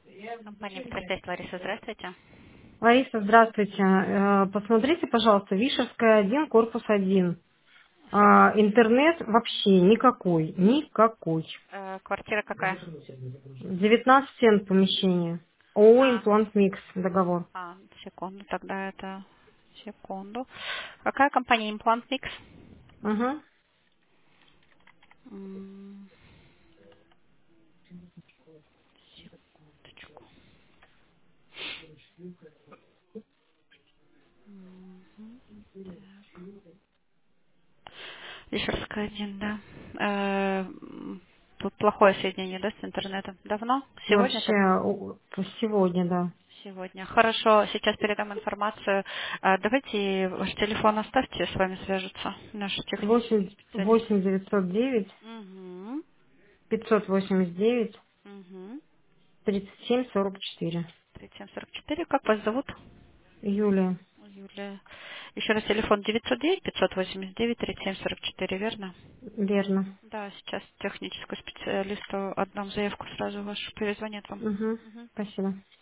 Компания «Петросвязь», Лариса, здравствуйте. Лариса, здравствуйте. Посмотрите, пожалуйста, Вишевская 1, корпус 1. Интернет вообще никакой, никакой. Квартира какая? 19 стен помещения. ООО А, «Имплант Микс» договор. секунду, тогда это... Секунду. Какая компания «Имплант Микс»? Угу. М, Секундочку. Вишерская 1, да. Тут плохое соединение, да, с интернетом? Давно? Сегодня Вообще, только? сегодня, да. Сегодня. Хорошо, сейчас передам информацию. Давайте ваш телефон оставьте, с вами свяжутся наши технические 8, специалисты. 8 909 Угу. 589 Угу. 37 44. 3744. Как вас зовут? Юлия, Юлия. Еще раз телефон 909-589-3744, верно? верно. Да, сейчас техническому специалисту отдам заявку, сразу вашу перезвонят вам. Угу. Мгм. Спасибо.